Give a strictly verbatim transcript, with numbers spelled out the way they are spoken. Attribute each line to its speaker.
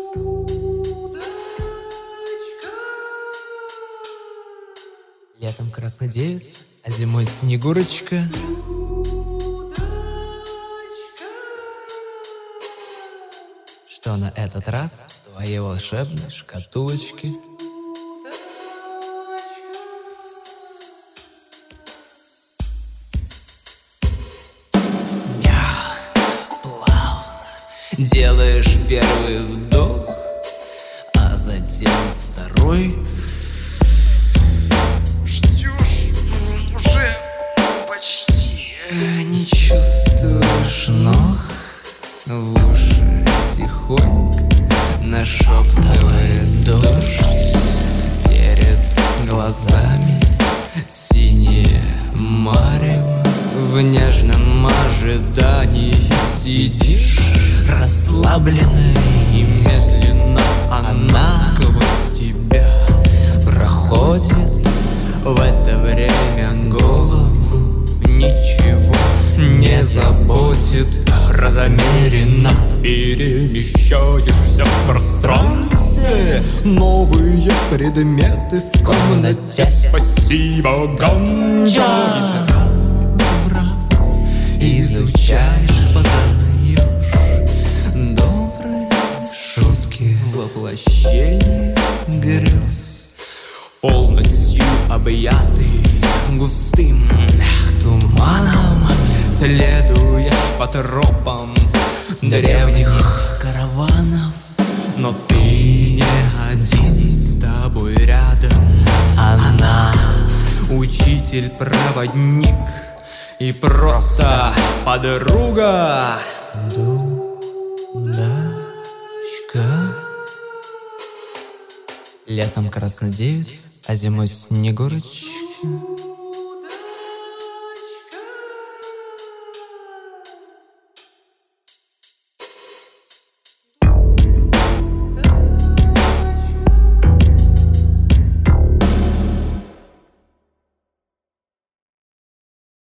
Speaker 1: Летом краснодевица, а зимой снегурочка. Что на этот раз в твоей волшебной шкатулочке? Плавно делаешь первый вдох, а затем второй. Ждешь уже почти не чувствуешь ног, в уши тихонько нашептывает дождь. Перед глазами синее марево, в нежном ожидании сидишь, расслабленная и медленно она сквозь тебя проходит. В это время голову ничего не заботит. Размеренно перемещаешься в пространстве. Новые предметы в комнате. Спасибо, ганджа. Из раза в раз изучаешь, познаешь добрые шутки, воплощение грез. Полностью объятый густым туманом, следуешь по тропам древних караванов. Но ты не один, с тобой рядом она, учитель-проводник и просто подруга. Дудочка. Летом краснодевица, а зимой снегурочка.